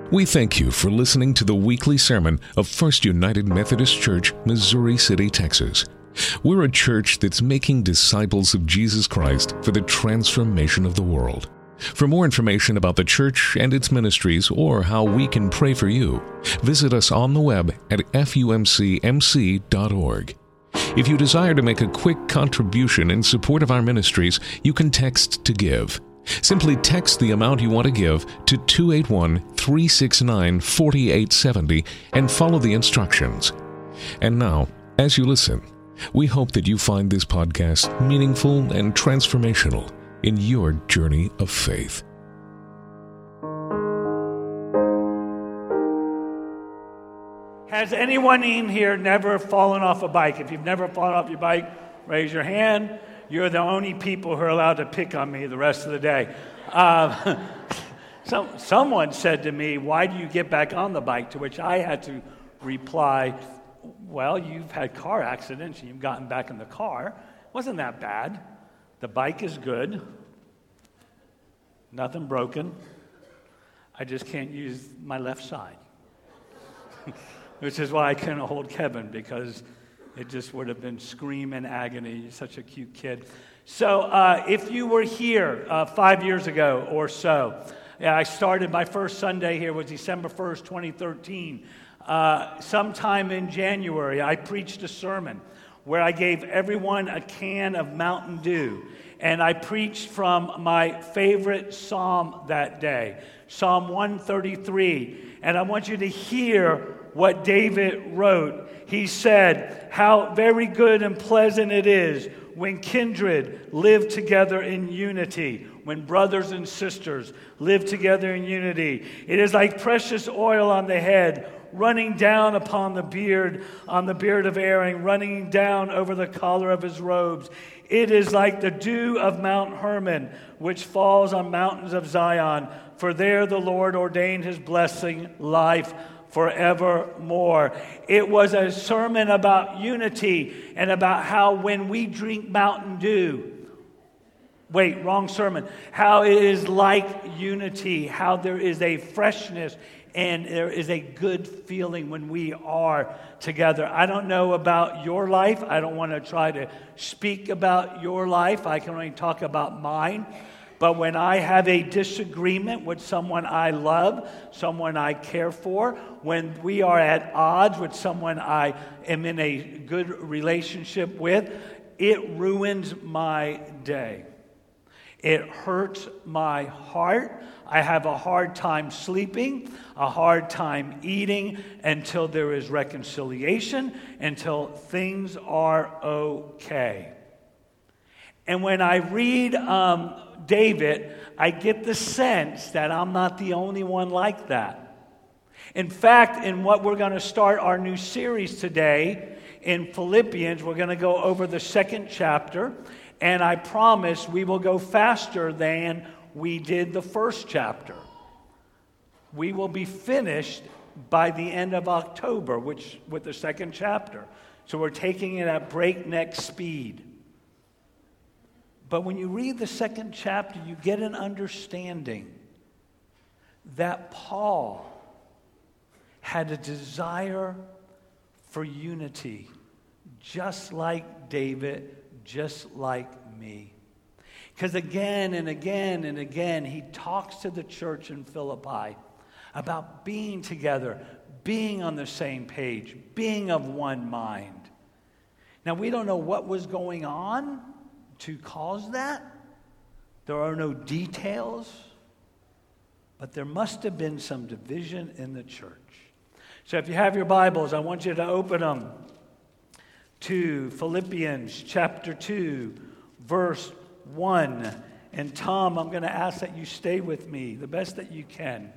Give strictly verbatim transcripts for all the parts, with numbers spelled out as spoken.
We thank you for listening to the weekly sermon of First United Methodist Church, Missouri City, Texas. We're a church that's making disciples of Jesus Christ for the transformation of the world. For more information about the church and its ministries or how we can pray for you, visit us on the web at f u m c m c dot org. If you desire to make a quick contribution in support of our ministries, you can text to give. Simply text the amount you want to give to two eight one, three six nine, four eight seven zero and follow the instructions. And now, as you listen, we hope that you find this podcast meaningful and transformational in your journey of faith. Has anyone in here never fallen off a bike? If you've never fallen off your bike, raise your hand. You're the only people who are allowed to pick on me the rest of the day. Uh, some, someone said to me, "Why do you get back on the bike?" To which I had to reply, "Well, you've had car accidents and you've gotten back in the car. It wasn't that bad. The bike is good. Nothing broken. I just can't use my left side." Which is why I couldn't hold Kevin, because it just would have been scream and agony. He's such a cute kid. So uh, if you were here uh, five years ago or so, yeah, I started, my first Sunday here was December first, twenty thirteen. Uh, sometime in January, I preached a sermon where I gave everyone a can of Mountain Dew. And I preached from my favorite psalm that day, Psalm one thirty-three. And I want you to hear what David wrote. He said, "How very good and pleasant it is when kindred live together in unity, when brothers and sisters live together in unity. It is like precious oil on the head, running down upon the beard, on the beard of Aaron, running down over the collar of his robes. It is like the dew of Mount Hermon, which falls on mountains of Zion. For there the Lord ordained his blessing, life forevermore." It was a sermon about unity and about how when we drink Mountain Dew, wait, wrong sermon, how it is like unity, how there is a freshness and there is a good feeling when we are together. I don't know about your life. I don't want to try to speak about your life. I can only talk about mine. But when I have a disagreement with someone I love, someone I care for, when we are at odds with someone I am in a good relationship with, it ruins my day. It hurts my heart. I have a hard time sleeping, a hard time eating until there is reconciliation, until things are okay. And when I read um, David, I get the sense that I'm not the only one like that. In fact, in what we're going to start our new series today in Philippians, we're going to go over the second chapter, and I promise we will go faster than we did the first chapter. We will be finished by the end of October, which with the second chapter. So we're taking it at breakneck speed. But when you read the second chapter, you get an understanding that Paul had a desire for unity, just like David, just like me. Because again and again and again, he talks to the church in Philippi about being together, being on the same page, being of one mind. Now, we don't know what was going on to cause that. There are no details, but there must have been some division in the church. So if you have your Bibles, I want you to open them to Philippians chapter two, verse one. And Tom, I'm going to ask that you stay with me the best that you can.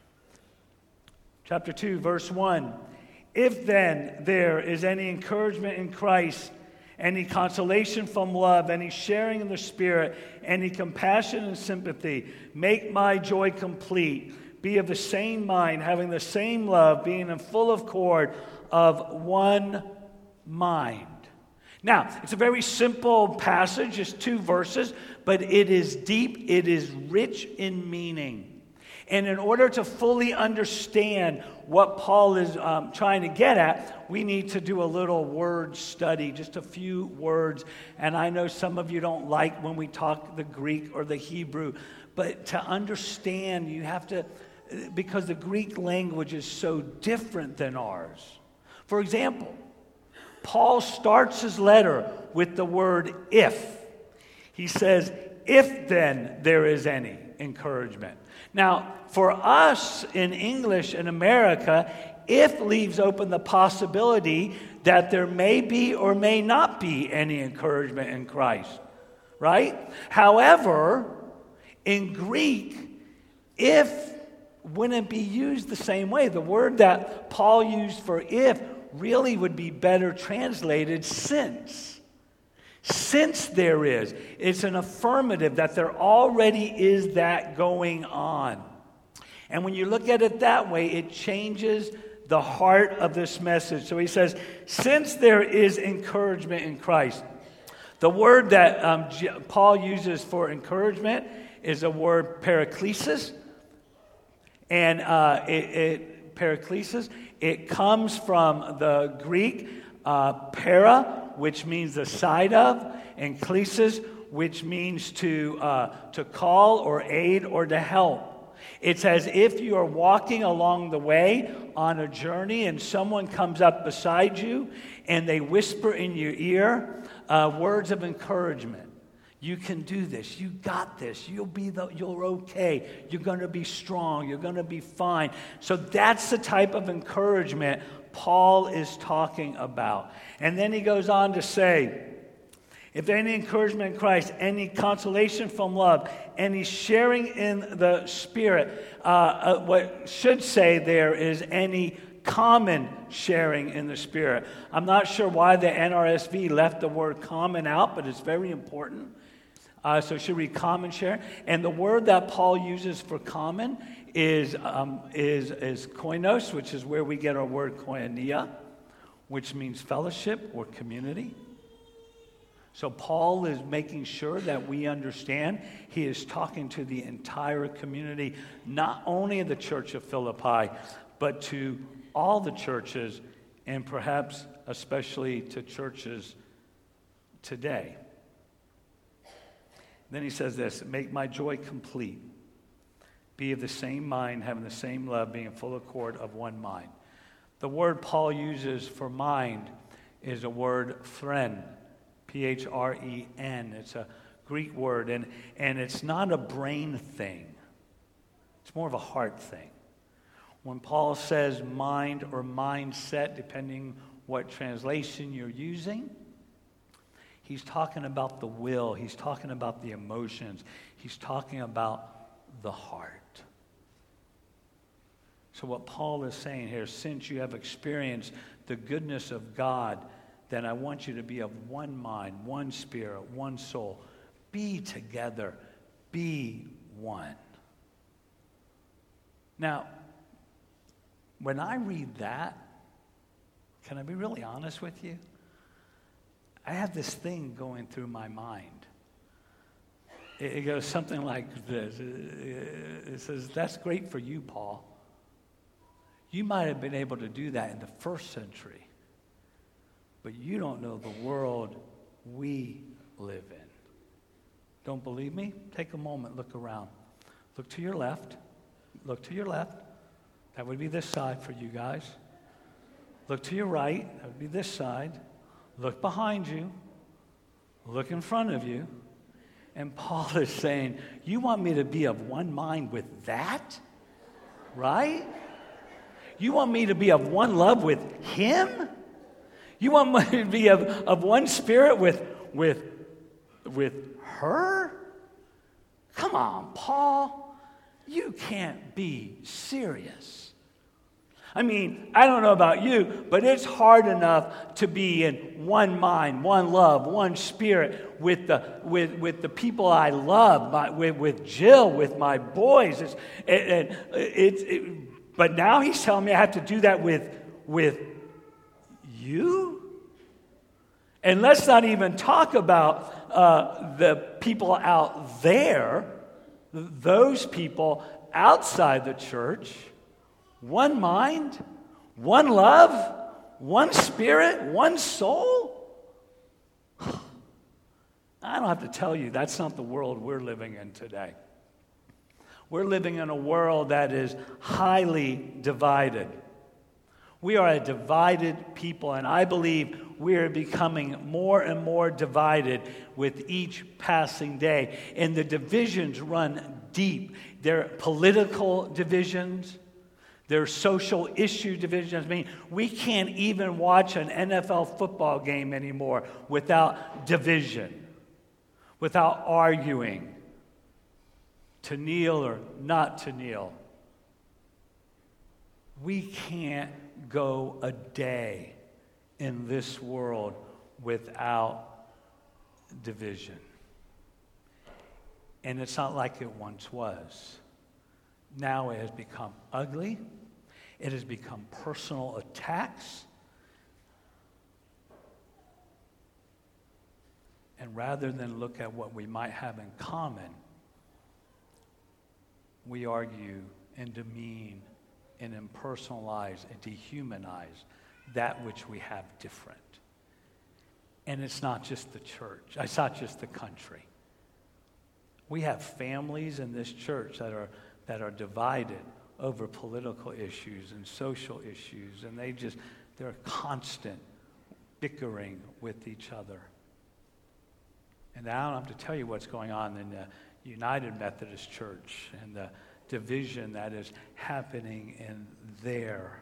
Chapter two, verse one. "If then there is any encouragement in Christ, any consolation from love, any sharing in the Spirit, any compassion and sympathy, make my joy complete. Be of the same mind, having the same love, being in full accord, of one mind." Now, it's a very simple passage, just two verses, but it is deep, it is rich in meaning. And in order to fully understand what Paul is um, trying to get at, we need to do a little word study, just a few words. And I know some of you don't like when we talk the Greek or the Hebrew, but to understand, you have to, because the Greek language is so different than ours. For example, Paul starts his letter with the word if. He says, if then there is any encouragement. Now, for us in English in America, if leaves open the possibility that there may be or may not be any encouragement in Christ, right? However, in Greek, if wouldn't be used the same way. The word that Paul used for if really would be better translated since. Since there is. It's an affirmative that there already is that going on. And when you look at it that way, it changes the heart of this message. So he says, since there is encouragement in Christ. The word that um, Paul uses for encouragement is a word paraklesis. And uh, it, it, paraklesis, it comes from the Greek uh, para, which means the side of, and klesis, which means to uh, to call or aid or to help. It's as if you are walking along the way on a journey and someone comes up beside you and they whisper in your ear uh, words of encouragement. You can do this. You got this. You'll be the, you're okay. You're going to be strong. You're going to be fine. So that's the type of encouragement Paul is talking about. And then he goes on to say, if any encouragement in Christ, any consolation from love, any sharing in the Spirit, uh, uh, what should say there is any common sharing in the Spirit. I'm not sure why the N R S V left the word common out, but it's very important. Uh, so should we common share? And the word that Paul uses for common is um, is is koinos, which is where we get our word koinonia, which means fellowship or community. So Paul is making sure that we understand he is talking to the entire community, not only the church of Philippi, but to all the churches, and perhaps especially to churches today. Then he says this, make my joy complete. Be of the same mind, having the same love, being in full accord of one mind. The word Paul uses for mind is a word phren, P H R E N. It's a Greek word, and, and it's not a brain thing. It's more of a heart thing. When Paul says mind or mindset, depending what translation you're using, he's talking about the will. He's talking about the emotions. He's talking about the heart. So what Paul is saying here, since you have experienced the goodness of God, then I want you to be of one mind, one spirit, one soul. Be together. Be one. Now, when I read that, can I be really honest with you? I have this thing going through my mind. It, it goes something like this. It, it says, that's great for you, Paul. You might have been able to do that in the first century, but you don't know the world we live in. Don't believe me? Take a moment, look around. Look to your left. Look to your left. That would be this side for you guys. Look to your right. That would be this side. Look behind you. Look in front of you. And Paul is saying, you want me to be of one mind with that? Right? You want me to be of one love with him? You want me to be of, of one spirit with, with, with her? Come on, Paul. You can't be serious. I mean, I don't know about you, but it's hard enough to be in one mind, one love, one spirit with the with with the people I love, my, with with Jill, with my boys. It's it, it, it, it, but now he's telling me I have to do that with with you. And let's not even talk about uh, the people out there. Those people outside the church, one mind, one love, one spirit, one soul. I don't have to tell you, that's not the world we're living in today. We're living in a world that is highly divided. We are a divided people, and I believe we are becoming more and more divided with each passing day. And the divisions run deep. They're political divisions. They're social issue divisions. I mean, we can't even watch an N F L football game anymore without division, without arguing, to kneel or not to kneel. We can't go a day in this world without division. And it's not like it once was. Now it has become ugly. It has become personal attacks. And rather than look at what we might have in common, we argue and demean and impersonalize and dehumanize that which we have different. And it's not just the church. It's not just the country. We have families in this church that are that are divided over political issues and social issues, and they just, they're constant bickering with each other. And I don't have to tell you what's going on in the United Methodist Church and the division that is happening in there.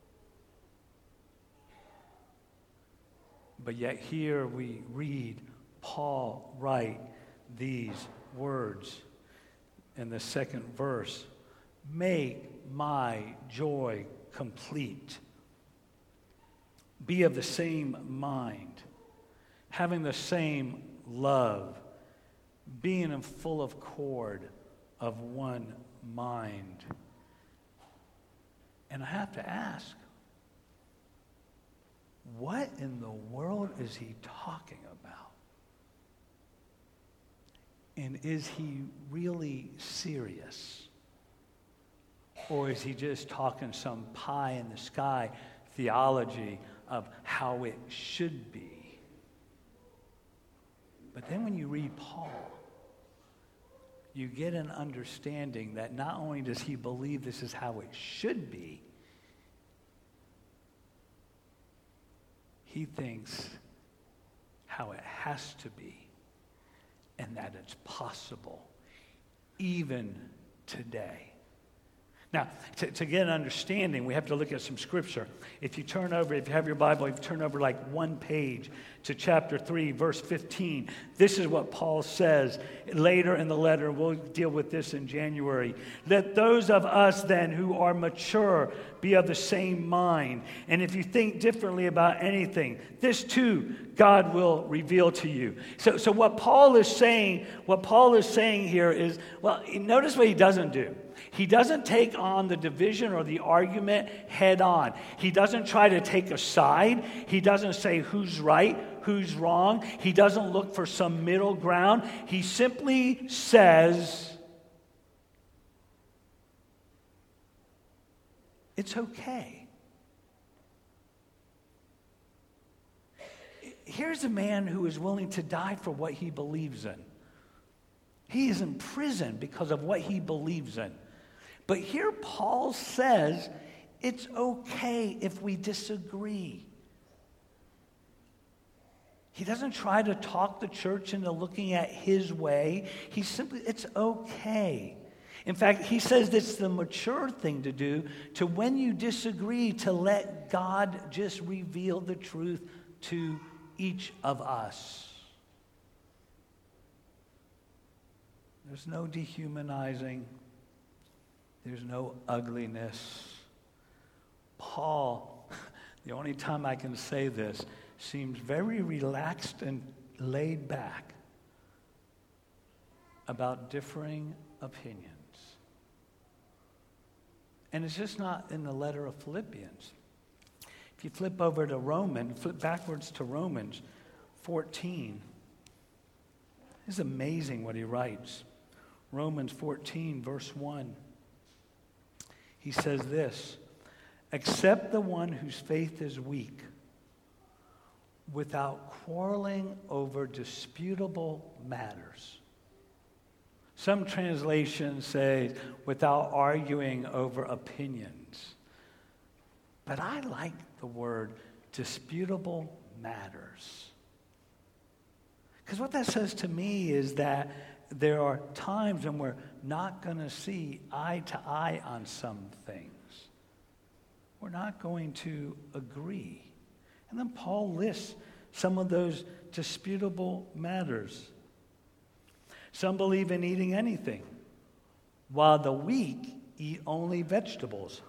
But yet here we read Paul write these words in the second verse. Make my joy complete. Be of the same mind, having the same love, being in full accord of one mind. And I have to ask, what in the world is he talking about? And is he really serious? Or is he just talking some pie in the sky theology of how it should be? But then when you read Paul, you get an understanding that not only does he believe this is how it should be, he thinks how it has to be and that it's possible even today. Now, to, to get an understanding, we have to look at some scripture. If you turn over, if you have your Bible, if you turn over like one page to chapter three, verse fifteen, this is what Paul says later in the letter. We'll deal with this in January. Let those of us then who are mature be of the same mind. And if you think differently about anything, this too God will reveal to you. So, so what Paul is saying, what Paul is saying here is, well, notice what he doesn't do. He doesn't take on the division or the argument head on. He doesn't try to take a side. He doesn't say who's right, who's wrong. He doesn't look for some middle ground. He simply says, it's okay. Here's a man who is willing to die for what he believes in. He is in prison because of what he believes in. But here Paul says it's okay if we disagree. He doesn't try to talk the church into looking at his way. He simply, it's okay. In fact, he says it's the mature thing to do, to when you disagree, to let God just reveal the truth to each of us. There's no dehumanizing. There's no ugliness. Paul, the only time I can say this, seems very relaxed and laid back about differing opinions. And it's just not in the letter of Philippians. If you flip over to Romans, flip backwards to Romans fourteen, it's amazing what he writes. Romans fourteen, verse one. he says this, accept the one whose faith is weak without quarreling over disputable matters. Some translations say without arguing over opinions. But I like the word disputable matters. Because what that says to me is that there are times when we're not going to see eye to eye on some things. We're not going to agree. And then Paul lists some of those disputable matters. Some believe in eating anything, while the weak eat only vegetables.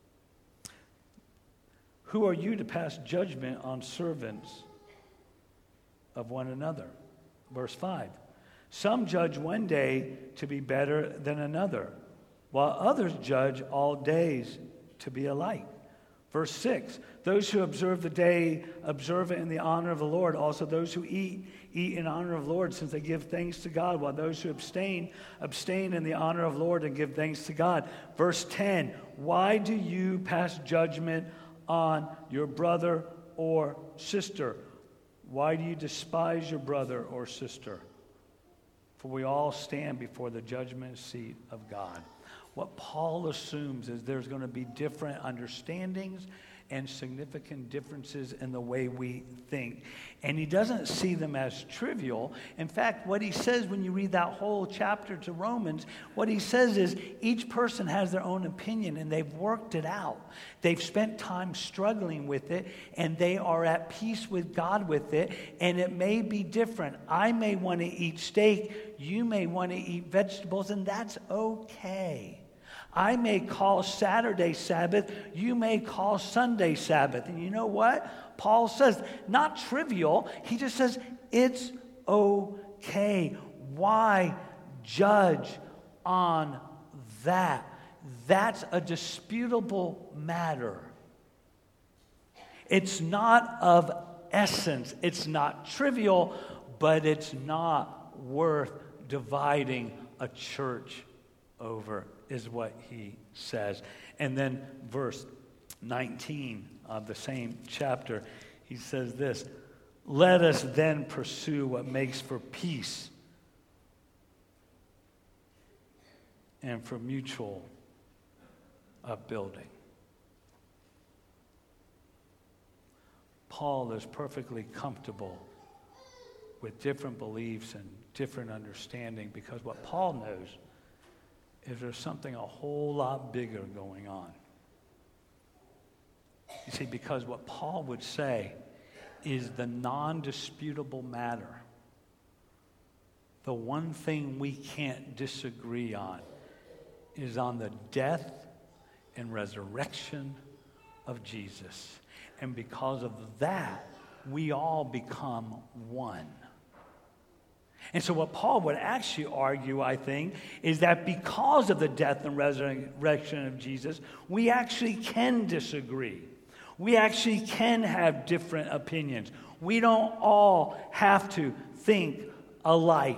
Who are you to pass judgment on servants of one another? Verse five. Some judge one day to be better than another, while others judge all days to be alike. Verse six. Those who observe the day observe it in the honor of the Lord. Also those who eat, eat in honor of the Lord, since they give thanks to God, while those who abstain, abstain in the honor of the Lord and give thanks to God. Verse ten. Why do you pass judgment on your brother or sister? Why do you despise your brother or sister? For we all stand before the judgment seat of God. What Paul assumes is there's going to be different understandings and significant differences in the way we think. And he doesn't see them as trivial. In fact, what he says when you read that whole chapter to Romans, what he says is each person has their own opinion and they've worked it out. They've spent time struggling with it and they are at peace with God with it, and it may be different. I may want to eat steak, you may want to eat vegetables, and that's okay. I may call Saturday Sabbath, you may call Sunday Sabbath. And you know what? Paul says, not trivial. He just says, it's okay. Why judge on that? That's a disputable matter. It's not of essence. It's not trivial, but it's not worth dividing a church over, is what he says. And then verse nineteen of the same chapter, he says this, let us then pursue what makes for peace and for mutual upbuilding. Paul is perfectly comfortable with different beliefs and different understanding, because what Paul knows is there's something a whole lot bigger going on. You see, because what Paul would say is the non-disputable matter, the one thing we can't disagree on, is on the death and resurrection of Jesus. And because of that, we all become one. And so what Paul would actually argue, I think, is that because of the death and resurrection of Jesus, we actually can disagree. We actually can have different opinions. We don't all have to think alike.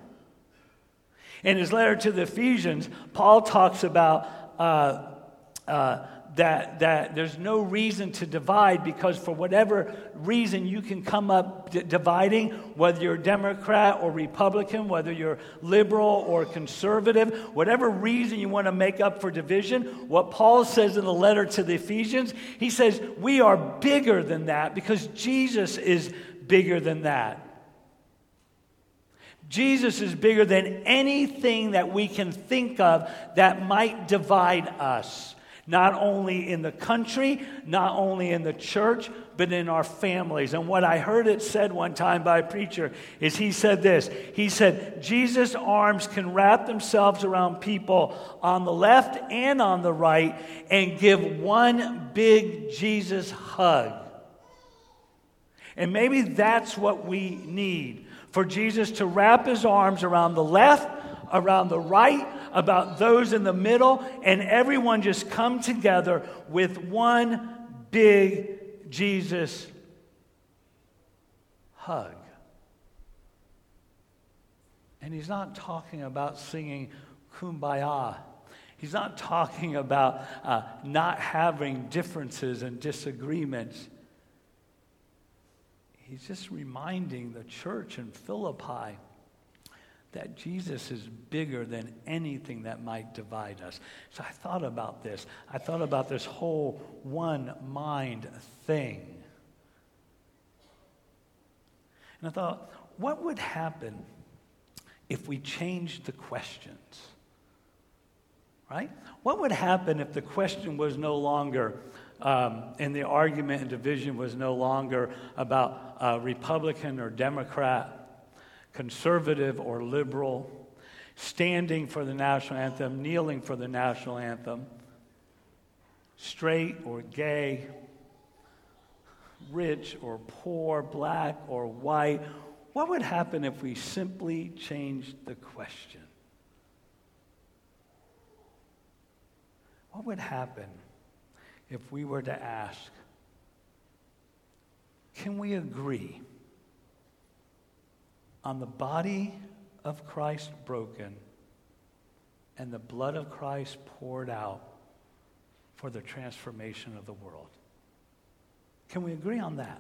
In his letter to the Ephesians, Paul talks about uh, uh, that, that there's no reason to divide, because for whatever reason you can come up d- dividing, whether you're Democrat or Republican, whether you're liberal or conservative, whatever reason you want to make up for division, what Paul says in the letter to the Ephesians, he says we are bigger than that because Jesus is bigger than that. Jesus is bigger than anything that we can think of that might divide us. Not only in the country, not only in the church, but in our families. And what I heard it said one time by a preacher is he said this. He said, Jesus' arms can wrap themselves around people on the left and on the right and give one big Jesus hug. And maybe that's what we need. For Jesus to wrap his arms around the left, around the right, about those in the middle, and everyone just come together with one big Jesus hug. And he's not talking about singing Kumbaya. He's not talking about uh, not having differences and disagreements. He's just reminding the church in Philippi that Jesus is bigger than anything that might divide us. So I thought about this. I thought about this whole one mind thing. And I thought, what would happen if we changed the questions? Right? What would happen if the question was no longer, um, and the argument and division was no longer about uh, Republican or Democrat, conservative or liberal, standing for the national anthem, kneeling for the national anthem, straight or gay, rich or poor, black or white? What would happen if we simply changed the question? What would happen if we were to ask, can we agree on the body of Christ broken and the blood of Christ poured out for the transformation of the world? Can we agree on that?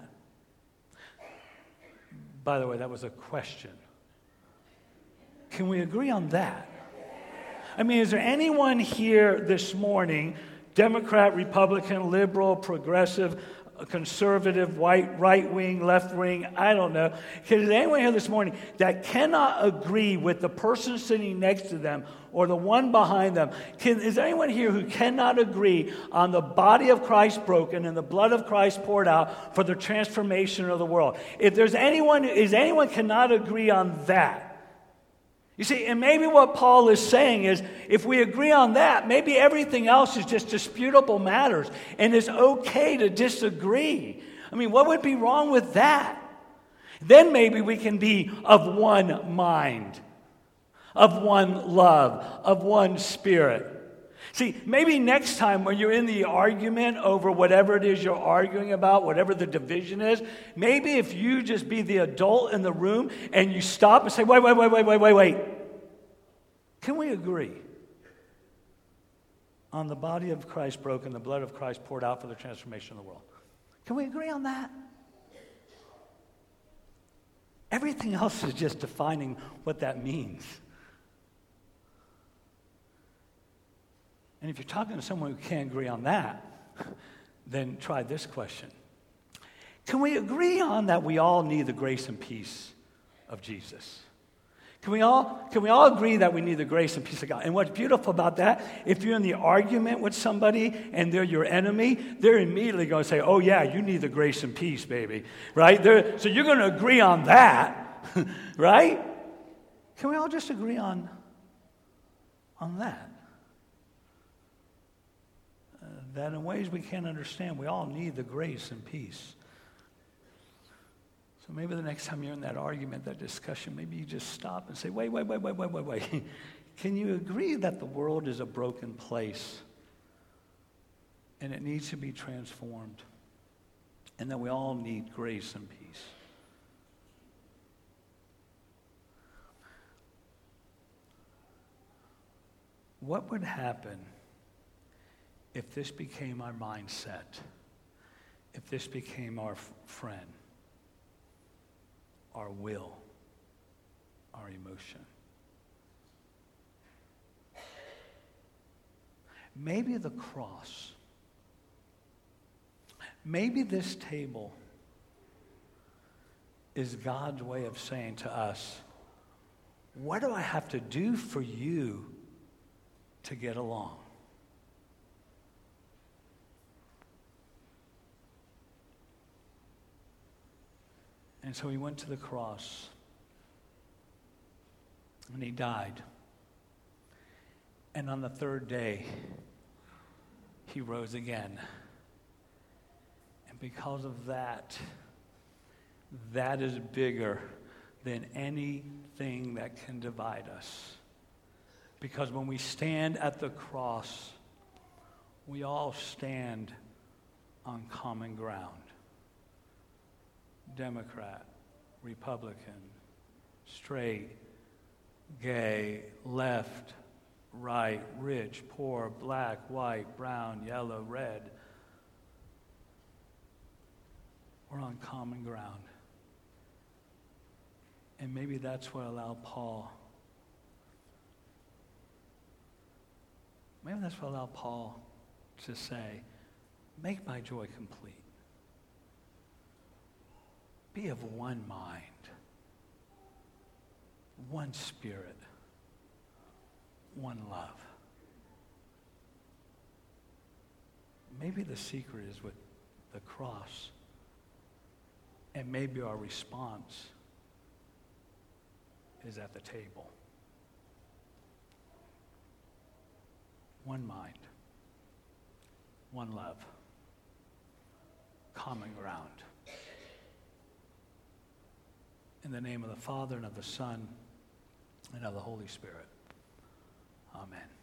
By the way, that was a question. Can we agree on that? I mean, is there anyone here this morning, Democrat, Republican, liberal, progressive, conservative, white, right-wing, left-wing, I don't know. Is there anyone here this morning that cannot agree with the person sitting next to them or the one behind them? Can, is there anyone here who cannot agree on the body of Christ broken and the blood of Christ poured out for the transformation of the world? If there's anyone, is anyone cannot agree on that? You see, and maybe what Paul is saying is, if we agree on that, maybe everything else is just disputable matters, and it's okay to disagree. I mean, what would be wrong with that? Then maybe we can be of one mind, of one love, of one spirit. See, maybe next time when you're in the argument over whatever it is you're arguing about, whatever the division is, maybe if you just be the adult in the room and you stop and say, wait, wait, wait, wait, wait, wait, wait. Can we agree on the body of Christ broken, the blood of Christ poured out for the transformation of the world? Can we agree on that? Everything else is just defining what that means. And if you're talking to someone who can't agree on that, then try this question. Can we agree on that we all need the grace and peace of Jesus? Can we all, can we all agree that we need the grace and peace of God? And what's beautiful about that, if you're in the argument with somebody and they're your enemy, they're immediately going to say, oh yeah, you need the grace and peace, baby. Right? They're, so you're going to agree on that. Right? Can we all just agree on, on that? That in ways we can't understand, we all need the grace and peace. So maybe the next time you're in that argument, that discussion, maybe you just stop and say, wait, wait, wait, wait, wait, wait, wait. Can you agree that the world is a broken place and it needs to be transformed and that we all need grace and peace? What would happen if this became our mindset, if this became our f- friend, our will, our emotion? Maybe the cross, maybe this table is God's way of saying to us, what do I have to do for you to get along? And so he went to the cross, and he died. And on the third day, he rose again. And because of that, that is bigger than anything that can divide us. Because when we stand at the cross, we all stand on common ground. Democrat, Republican, straight, gay, left, right, rich, poor, black, white, brown, yellow, red. We're on common ground. And maybe that's what allowed Paul, maybe that's what allowed Paul to say, make my joy complete. Be of one mind, one spirit, one love. Maybe the secret is with the cross, and maybe our response is at the table. One mind, one love, common ground. In the name of the Father, and of the Son, and of the Holy Spirit. Amen.